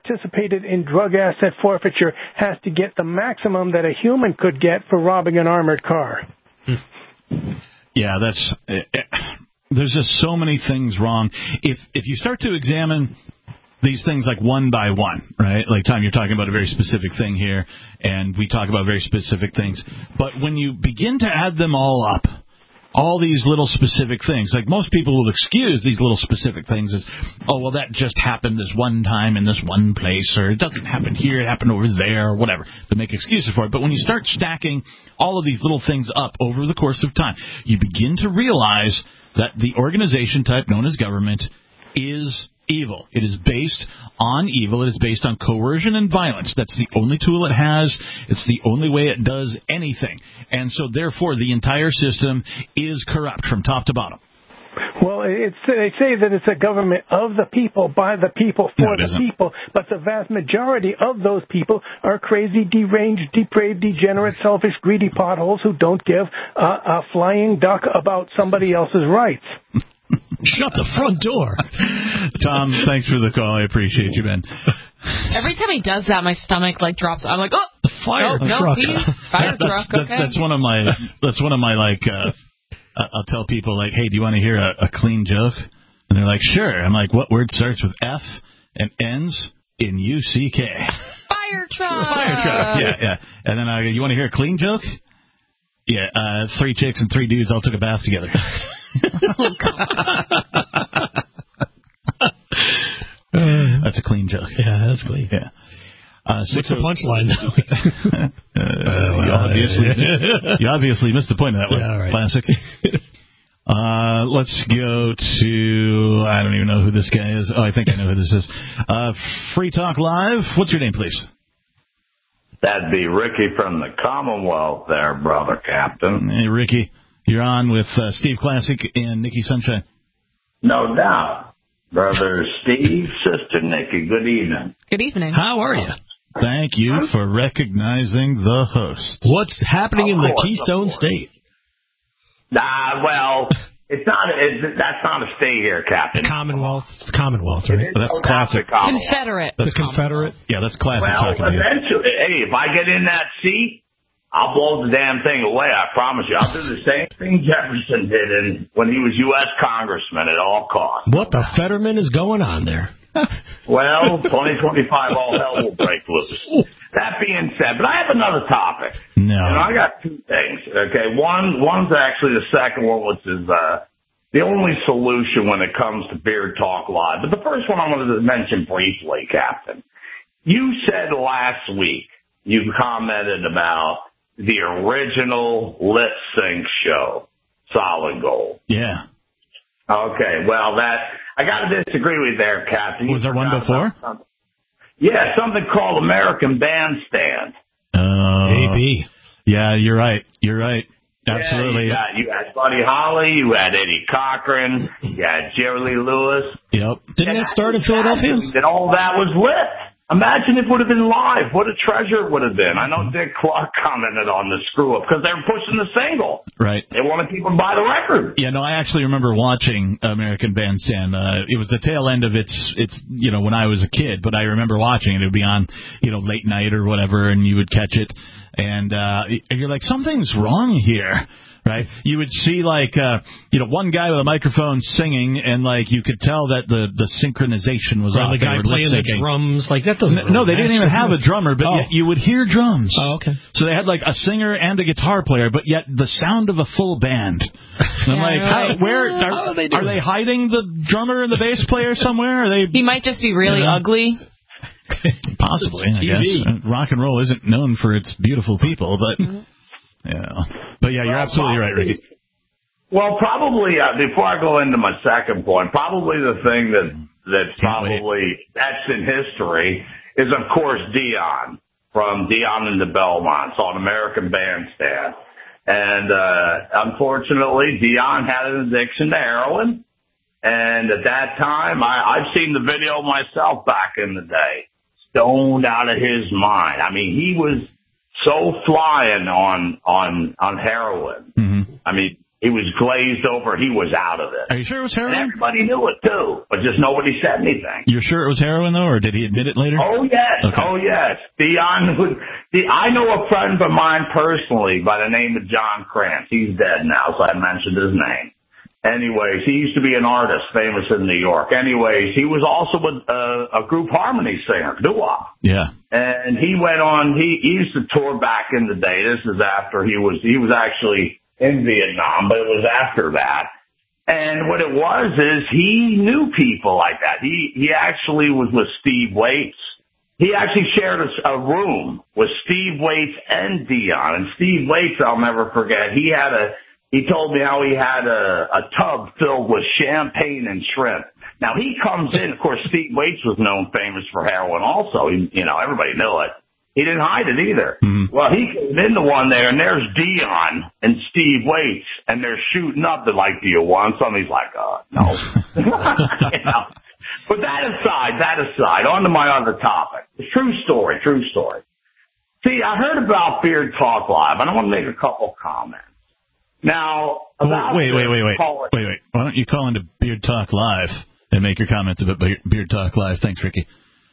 participated in drug asset forfeiture has to get the maximum that a human could get for robbing an armored car. Yeah, that's uh, there's just so many things wrong. If if you start to examine these things like one by one, right? Like, Tom, you're talking about a very specific thing here, and we talk about very specific things. But when you begin to add them all up, all these little specific things, like most people will excuse these little specific things as, oh, well, that just happened this one time in this one place, or it doesn't happen here, it happened over there, or whatever. They make excuses for it. But when you start stacking all of these little things up over the course of time, you begin to realize that the organization type known as government is evil. It is based on evil. It is based on coercion and violence. That's the only tool it has. It's the only way it does anything. And so, therefore, the entire system is corrupt from top to bottom. Well, it's, they say that it's a government of the people, by the people, for no, the people, but the vast majority of those people are crazy, deranged, depraved, degenerate, selfish, greedy potholes who don't give a, a flying duck about somebody else's rights. Shut the front door. Tom, thanks for the call. I appreciate you, Ben. Every time he does that, my stomach like drops. I'm like, oh, the fire no, truck. No, please, fire that's, truck. That's, okay. that's one of my. That's one of my like. Uh, I'll tell people like, hey, do you want to hear a, a clean joke? And they're like, sure. I'm like, what word starts with F and ends in U C K? Fire truck. Fire truck. Yeah, yeah. And then I go, you want to hear a clean joke? Yeah. Uh, three chicks and three dudes all took a bath together. Oh, God. That's a clean joke. Yeah, that's clean. Yeah. Uh, What's the punchline, though? uh, you, obviously, you obviously missed the point of that one. Yeah, right. Classic. Uh, let's go to, I don't even know who this guy is. Oh, I think I know who this is. Uh, Free Talk Live. What's your name, please? That'd be Ricky from the Commonwealth there, brother Captain. Hey, Ricky. You're on with uh, Steve Classic and Nikki Sunshine. No doubt. Brother Steve, Sister Nikki, good evening. Good evening. How are you? Thank you for recognizing the host. What's happening Of in the course, Keystone State? Ah, well, it's not. It's, that's not a state here, Captain. Commonwealth. It's the Commonwealth, right? That's Oh, classic. the Commonwealth. Confederate. That's the Confederate. Yeah, that's classic. Well, talking to you. eventually, hey, if I get in that seat, I'll blow the damn thing away, I promise you. I'll do the same thing Jefferson did in, when he was U S Congressman at all costs. What the Fetterman is going on there? Well, twenty twenty-five, all hell will break loose. That being said, but I have another topic. No. And I got two things, okay? One, one's actually the second one, which is uh, the only solution when it comes to Beard Talk Live. But the first one I wanted to mention briefly, Captain. You said last week, you commented about the original lip sync show, Solid Gold. Yeah. Okay, well, that I got to disagree with you there, Captain. Was there one before? Something. Yeah, something called American Bandstand. Uh, Maybe. Yeah, you're right. You're right. Absolutely. Yeah, you, got, you had Buddy Holly, you had Eddie Cochran, you had Jerry Lee Lewis. Yep. Didn't that start in Philadelphia? And all that was lit. Imagine if it would have been live. What a treasure it would have been. I know Dick Clark commented on the screw up because they were pushing the single. Right. They wanted people to buy the record. Yeah, no, I actually remember watching American Bandstand. Uh, it was the tail end of its, its, you know, when I was a kid, but I remember watching it. It would be on, you know, late night or whatever, and you would catch it. And, uh, and you're like, something's wrong here. Right? You would see, like, uh, you know, one guy with a microphone singing, and, like, you could tell that the, the synchronization was Or off. the guy playing the drums. Like, that doesn't No, really they didn't even have a drummer, but oh. yet you would hear drums. Oh, okay. So they had, like, a singer and a guitar player, but yet the sound of a full band. And I'm Yeah, like, right. how, where, are, How are they doing are they hiding the drummer and the bass player somewhere? Are they? He might just be really Yeah. ugly. Possibly, I T V. guess. Rock and roll isn't known for its beautiful people, but, Mm-hmm. yeah. But, yeah, you're Well, absolutely right, probably- Ricky. Well, probably, uh, before I go into my second point, probably the thing that, that's probably etched in history is, of course, Dion from Dion and the Belmonts on American Bandstand. And, uh, unfortunately, Dion had an addiction to heroin. And at that time, I, I've seen the video myself back in the day, stoned out of his mind. I mean, he was so flying on, on, on heroin. Mm-hmm. I mean, He was glazed over. He was out of it. Are you sure it was heroin? And everybody knew it, too, but just nobody said anything. You're sure it was heroin, though, or did he admit it later? Oh, yes. Okay. Oh, yes. Dion would, I know a friend of mine personally by the name of John Krantz. He's dead now, so I mentioned his name. Anyways, he used to be an artist famous in New York. Anyways, he was also a, a, a group harmony singer, doo-wop. Yeah. And he went on, he, he used to tour back in the day. This is after he was, he was actually in Vietnam, but it was after that. And what it was is he knew people like that. He, he actually was with Steve Waits. He actually shared a, a room with Steve Waits and Dion. And Steve Waits, I'll never forget, he had a, he told me how he had a, a tub filled with champagne and shrimp. Now he comes in, of course, Steve Waits was known famous for heroin also. He, you know, everybody knew it. He didn't hide it either. Mm-hmm. Well, he came into one there, and there's Dion and Steve Waits, and they're shooting up. They're like, do you want some? He's like, uh, no. You know? But that aside, that aside, on to my other topic. True story, true story. See, I heard about Beard Talk Live, and I want to make a couple comments. Now, about oh, wait, wait, wait, wait, call wait, wait. Why don't you call into Beard Talk Live and make your comments about Beard Talk Live? Thanks, Ricky.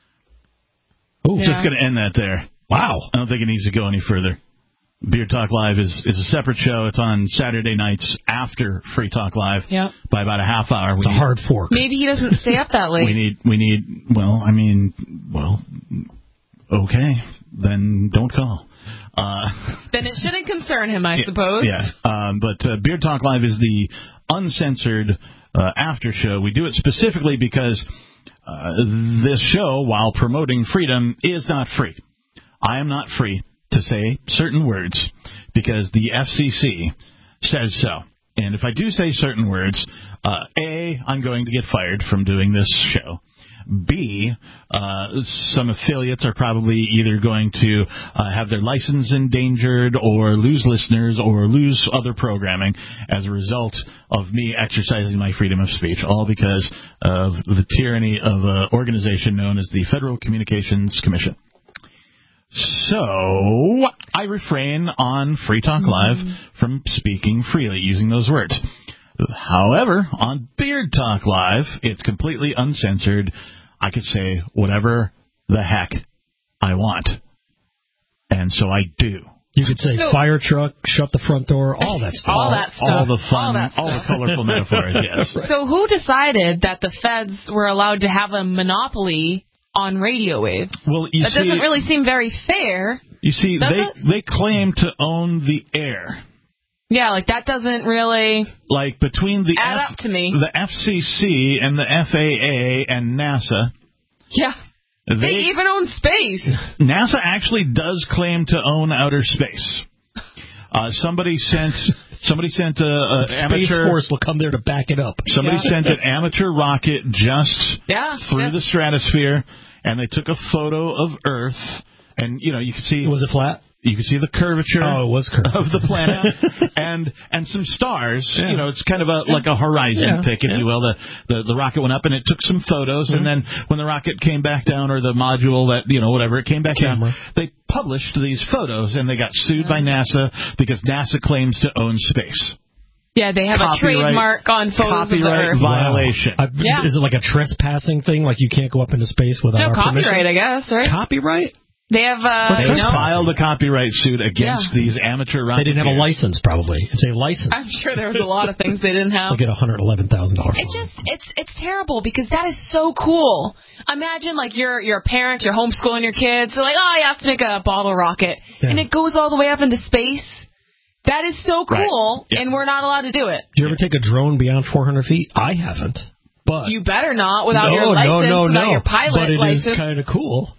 Oh, yeah. Just going to end that there. Wow. I don't think it needs to go any further. Beard Talk Live is, is a separate show. It's on Saturday nights after Free Talk Live yep. by about a half hour. It's we a need, hard fork. Maybe he doesn't stay up that late. We need, we need, well, I mean, well, okay, then don't call. Uh, then it shouldn't concern him, I suppose. Yeah, um, but uh, Beard Talk Live is the uncensored uh, after show. We do it specifically because uh, this show, while promoting freedom, is not free. I am not free to say certain words because the F C C says so. And if I do say certain words, uh, A, I'm going to get fired from doing this show. B, uh, some affiliates are probably either going to uh, have their license endangered or lose listeners or lose other programming as a result of me exercising my freedom of speech, all because of the tyranny of an organization known as the Federal Communications Commission. So I refrain on Free Talk Live from speaking freely, using those words. However, on Beard Talk Live, it's completely uncensored. I could say whatever the heck I want. And so I do. You could say so, fire truck, shut the front door, all that stuff. All that stuff. All the fun, all, that all the colorful metaphors, yes. Right. So who decided that the feds were allowed to have a monopoly on radio waves? Well, you that see, doesn't really seem very fair. You see, they, it? they claim to own the air. Yeah, like that doesn't really like between the add F- up to me. The F C C and the F A A and NASA. Yeah, they, they even own space. NASA actually does claim to own outer space. Uh, somebody sent somebody sent a, a Space amateur Force will come there to back it up. Somebody yeah. sent an amateur rocket just yeah, through yes. the stratosphere, and they took a photo of Earth, and you know you could see was it flat? You can see the curvature oh, it was curved. of the planet and and some stars. Yeah. You know, it's kind of a like a horizon yeah. pic, if yeah. you will. The, the the rocket went up and it took some photos, mm-hmm. and then when the rocket came back down, or the module that you know whatever it came back Camera. down, they published these photos, and they got sued by NASA because NASA claims to own space. Yeah, they have copyright, a trademark on photos of the Earth. Violation. Wow. Yeah. Is it like a trespassing thing? Like you can't go up into space without no, our copyright, permission? I guess, right? Copyright? They have, uh, they you know, filed a copyright suit against yeah. these amateur rockets. They didn't have a license, probably. It's a license. I'm sure there was a lot of things they didn't have. They'll get one hundred eleven thousand dollars. It just, it's, it's terrible because that is so cool. Imagine like you're, you're a parent, you're homeschooling your kids. They're like, oh, you have to make a bottle rocket, yeah. and it goes all the way up into space. That is so cool, right. yeah. and we're not allowed to do it. Did you ever take a drone beyond four hundred feet? I haven't. But you better not without no, your license, no, no, without no. your pilot but it license. It is kind of cool.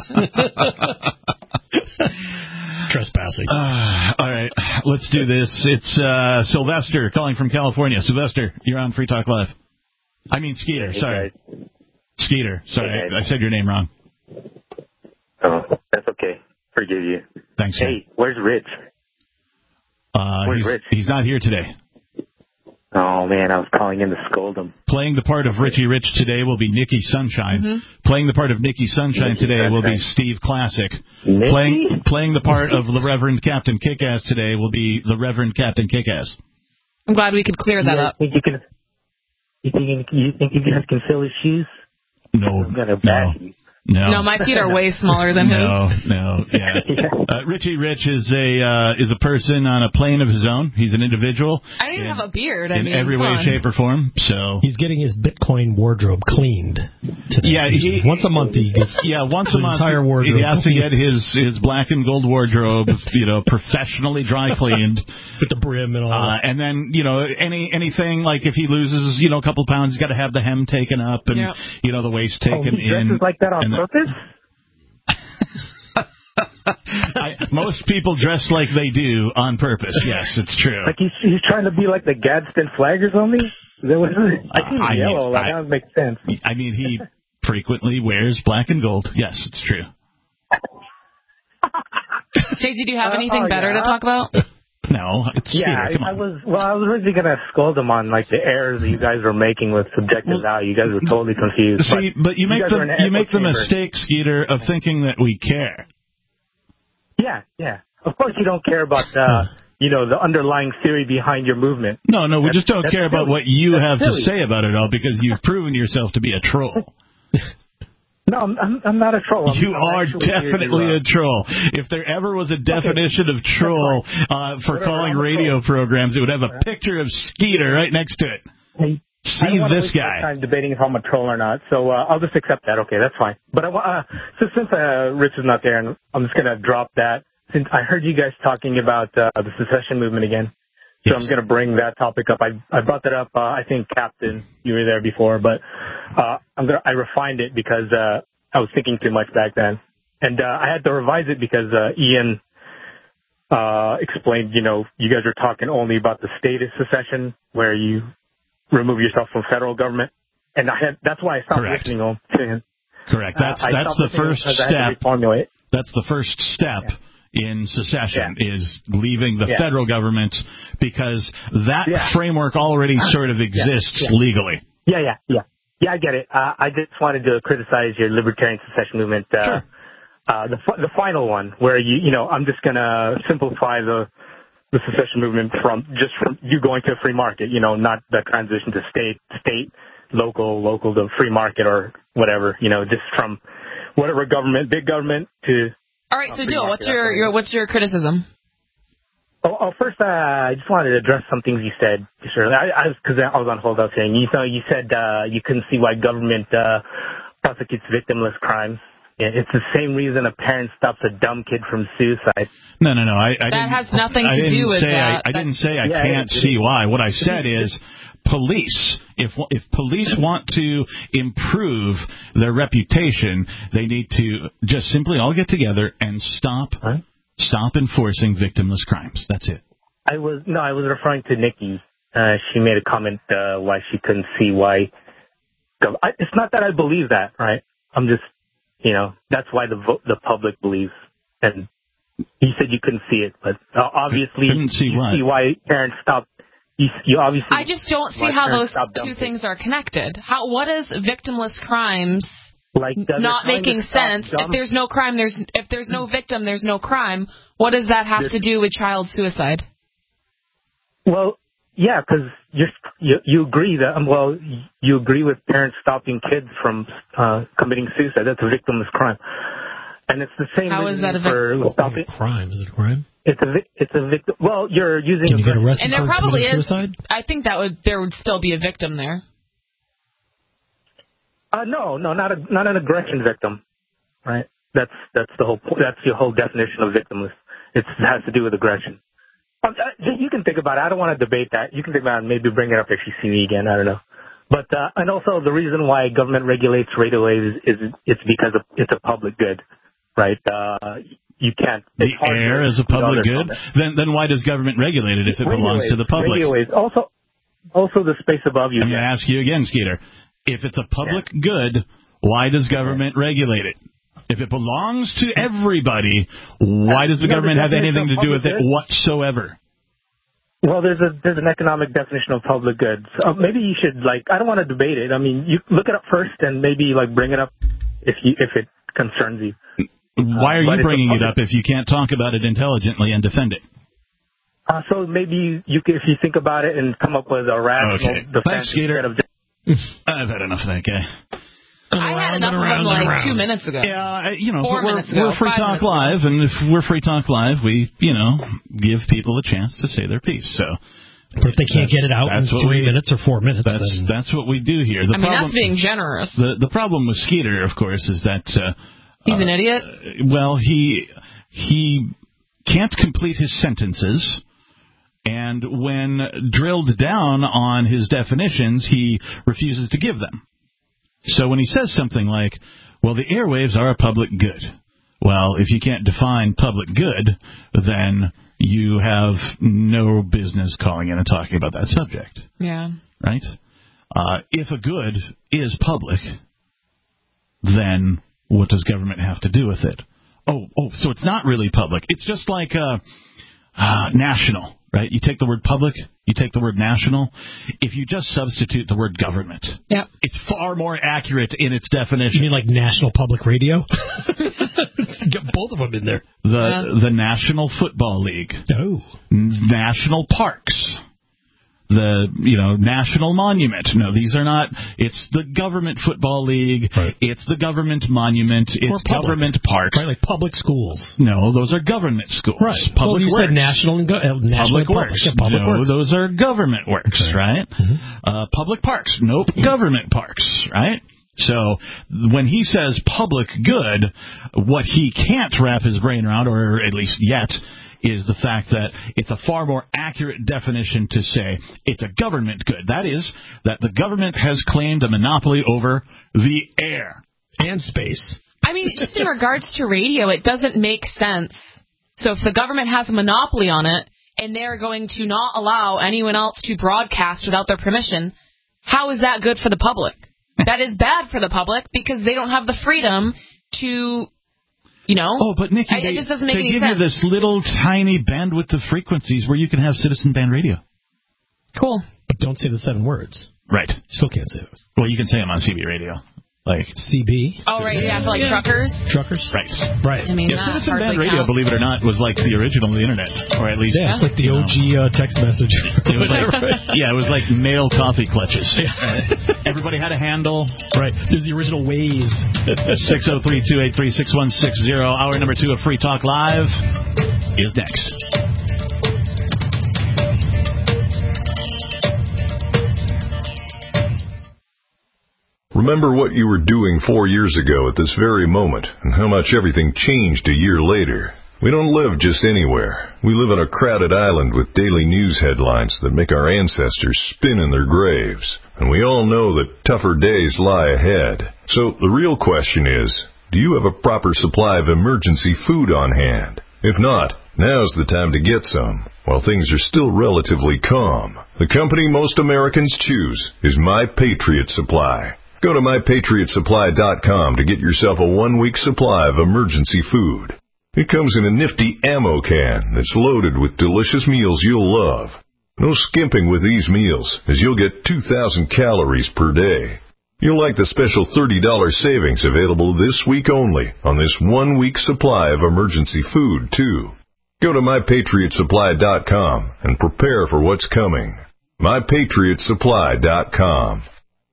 Trespassing. Uh, all right, let's do this. It's uh, Sylvester calling from California. Sylvester, you're on Free Talk Live. I mean Skeeter, hey, sorry. Guys. Skeeter, sorry, hey, I, I said your name wrong. Oh, that's okay. Forgive you. Thanks. Hey, man. where's Rich? Uh, where's he's, Rich? He's not here today. Oh, man, I was calling in to scold him. Playing the part of Richie Rich today will be Nikki Sunshine. Mm-hmm. Playing the part of Nikki Sunshine Nikki today Sunshine. will be Steve Classic. Nikki? Playing playing the part of the Reverend Captain Kickass today will be the Reverend Captain Kickass. I'm glad we could clear you that guys up. Think you, can, you, think, you think you guys can fill his shoes? No, I'm gonna no. bash you. No. No, my feet are way smaller than no, his. No, no, yeah. Uh, Richie Rich is a uh, is a person on a plane of his own. He's an individual. I don't even in, have a beard. I in mean, every way, on. shape, or form. So he's getting his Bitcoin wardrobe cleaned today. Yeah, he, once a month he gets yeah once a month entire wardrobe. He has to get his his black and gold wardrobe, you know, professionally dry cleaned with the brim and all. Uh, that. and then you know any anything like if he loses you know a couple pounds, he's got to have the hem taken up and yep. you know the waist taken oh, he dresses in. like that on purpose? I, most people dress like they do on purpose. Yes, it's true. Like he's he's trying to be like the Gadsden flag or something. Is that what it is? I see Uh, I yellow. mean, like, I, that would make sense. I mean, he frequently wears black and gold. Yes, it's true. Stacey, do you have anything uh, oh, better yeah. to talk about? No, it's yeah. Skeeter, come I, on. I was well. I was originally gonna scold him on like the errors that you guys were making with subjective value. You guys were totally confused. See, but, but you make guys the were in an you echo make the chamber. mistake, Skeeter, of thinking that we care. Yeah, yeah. Of course, you don't care about uh, you know the underlying theory behind your movement. No, no, we That's- just don't that's care about silly. what you That's have silly. to say about it all because you've proven yourself to be a troll. No, I'm, I'm, I'm not a troll. I'm, You I'm are actually here definitely to, uh, a troll. If there ever was a definition of troll uh, for Whatever, calling I'm a radio troll. programs, it would have a picture of Skeeter right next to it. Hey, I See don't wanna this waste my guy. time debating if I'm a troll or not, so uh, I'll just accept that. Okay, that's fine. But I, wa- uh, so since uh, Rich is not there, and I'm just gonna drop that. Since I heard you guys talking about uh, the secession movement again, so Yes. I'm gonna bring that topic up. I I brought that up. Uh, I think Captain, you were there before, but uh, I'm gonna I refined it because uh, I was thinking too much back then, and uh, I had to revise it because uh, Ian uh, explained. You know, you guys are talking only about the state of secession, where you remove yourself from federal government, and I had that's why I stopped Correct. listening to him. Correct. That's Uh, I that's stopped the listening first because I had to step. reformulate. That's the first step in secession is leaving the Yeah. federal government because that Yeah. framework already sort of exists Yeah. legally. Yeah, yeah, yeah. Yeah, I get it. Uh, I just wanted to criticize your libertarian secession movement. Uh, Sure. uh, the the final one, where you you know, I'm just gonna simplify the the secession movement from just from you going to a free market. You know, not the transition to state, state, local, local to free market or whatever. You know, just from whatever government, big government to. All right, so free Dill, market, what's that's your, what I your mean. what's your criticism? Oh, oh, first, uh, I just wanted to address some things you said. Sure, I, I was because I was on hold. I was saying, you know, you said uh, you couldn't see why government uh, prosecutes victimless crimes. Yeah, it's the same reason a parent stops a dumb kid from suicide. No, no, no. I, I That didn't, has nothing I to didn't do with say that. I, I didn't say I Yeah, can't it is. see why. What I said is police. If if police want to improve their reputation, they need to just simply all get together and stop Huh? stop enforcing victimless crimes. That's it. I was no, I was referring to Nikki. Uh, she made a comment uh, why she couldn't see why. gov- I, it's not that I believe that, right? I'm just, you know, that's why the vo- the public believes. And you said you couldn't see it, but uh, obviously Couldn't see you what? see why parents stop. You, you obviously. I just don't see why how parents those stop dumb two kids. things are connected. How what is victimless crimes Like the other not time making to stop sense? dumb- If there's no crime, there's if there's no victim, there's no crime. What does that have to do with child suicide? Well, yeah, because you you agree that um, well you agree with parents stopping kids from uh, committing suicide. That's a victimless crime, and it's the same. How is that a for vic- stopping? Crime? Is it a crime? It's a vic- it's a victim. Well, you're using. Can you get a- arrested And there for probably committing is. suicide? I think that would there would still be a victim there. Uh, no, no, not a not an aggression victim, right? That's that's the whole po- that's your whole definition of victimless. It's, it has to do with aggression. Um, uh, you can think about it. I don't want to debate that. You can think about it and maybe bring it up if you see me again. I don't know. But uh, and also the reason why government regulates radio waves is, is it's because of, it's a public good, right? Uh, you can't. The it's hard air to- is a public to good. Then then why does government regulate it if it Radio belongs to waves, the public? Radio waves. Also, also the space above you. I'm going to ask you again, Skeeter. If it's a public good, why does government regulate it? If it belongs to everybody, why does the No, the government have definition anything to of do with public it good- whatsoever? Well, there's a there's an economic definition of public goods. Uh, maybe you should like I don't want to debate it. I mean, you look it up first and maybe like bring it up if you if it concerns you. Why are Uh, but you it's a bringing it public- up if you can't talk about it intelligently and defend it? Uh, so maybe you, you can, if you think about it and come up with a rational Okay. defense Thanks, Skeeter. instead of just... I've had enough of that guy. I had enough of him like two minutes ago. Yeah, you know, Four but we're, minutes ago. we're Free Five Talk minutes Live, ago. and if we're Free Talk Live, we, you know, give people a chance to say their piece. So, but if they can't get it out in two we, minutes or four minutes, that's then... that's what we do here. The I mean, problem, that's being generous. The the problem with Skeeter, of course, is that uh, he's an uh, idiot. Well, he he can't complete his sentences. And when drilled down on his definitions, he refuses to give them. So when he says something like, well, the airwaves are a public good. Well, if you can't define public good, then you have no business calling in and talking about that subject. Yeah. Right? Uh, if a good is public, then what does government have to do with it? Oh, oh, so it's not really public. It's just like uh, uh, national. Right? You take the word public, you take the word national. If you just substitute the word government, yep. it's far more accurate in its definition. You mean like National Public Radio? Get both of them in there. The yeah. the National Football League. Oh. National Parks. The, you know, National Monument. No, these are not. It's the Government Football League. Right. It's the Government Monument. It's Government Parks. Right, like public schools. No, those are government schools. Right. Public well, you works. said national and go- uh, national public works. Yeah, public no, works. those are government works, okay. right? Mm-hmm. Uh, public parks. Nope, government parks, right? So when he says public good, what he can't wrap his brain around, or at least yet, is the fact that it's a far more accurate definition to say it's a government good. That is, that the government has claimed a monopoly over the air. And space. I mean, just in regards to radio, it doesn't make sense. So if the government has a monopoly on it, and they're going to not allow anyone else to broadcast without their permission, how is that good for the public? That is bad for the public, because they don't have the freedom to... You know? Oh, but Nikki, I, they, it just doesn't make they any give sense. you this little tiny bandwidth of frequencies where you can have citizen band radio. Cool. But don't say the seven words. Right. Still can't say those. Well, you can say them on C B radio. Like C B. Oh, right, yeah, for like yeah. truckers. Truckers. Right. Right. I mean, yeah, that Citizen Band hardly Radio, counts. believe it or not, was like the original of the internet, or at least yeah, it's like the O G uh, text message. It was like, yeah, it was like mail coffee clutches. Uh, everybody had a handle. Right. This is the original Waze. six oh three, two eight three, six one six zero. Hour number two of Free Talk Live is next. Remember what you were doing four years ago at this very moment, and how much everything changed a year later. We don't live just anywhere. We live on a crowded island with daily news headlines that make our ancestors spin in their graves. And we all know that tougher days lie ahead. So the real question is, do you have a proper supply of emergency food on hand? If not, now's the time to get some, while things are still relatively calm. The company most Americans choose is My Patriot Supply. Go to my patriot supply dot com to get yourself a one-week supply of emergency food. It comes in a nifty ammo can that's loaded with delicious meals you'll love. No skimping with these meals, as you'll get two thousand calories per day. You'll like the special thirty dollars savings available this week only on this one-week supply of emergency food, too. Go to my patriot supply dot com and prepare for what's coming. my patriot supply dot com.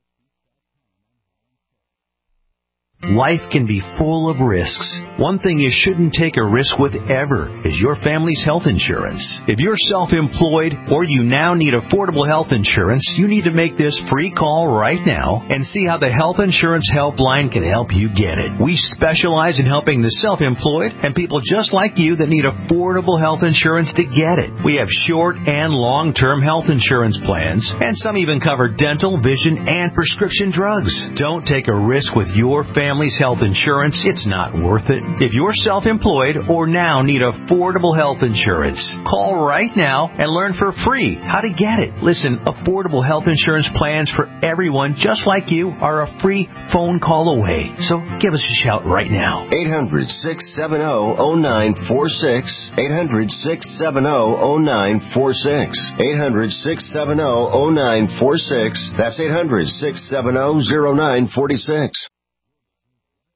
Life can be full of risks. One thing you shouldn't take a risk with ever is your family's health insurance. If you're self-employed or you now need affordable health insurance, you need to make this free call right now and see how the Health Insurance Helpline can help you get it. We specialize in helping the self-employed and people just like you that need affordable health insurance to get it. We have short and long-term health insurance plans, and some even cover dental, vision, and prescription drugs. Don't take a risk with your family. Family's health insurance, it's not worth it. If you're self-employed or now need affordable health insurance, call right now and learn for free how to get it. Listen, affordable health insurance plans for everyone just like you are a free phone call away. So give us a shout right now. eight hundred, six seven zero, zero nine four six. eight hundred, six seven zero, zero nine four six. eight hundred, six seven zero, zero nine four six. That's eight hundred, six seven zero, zero nine four six.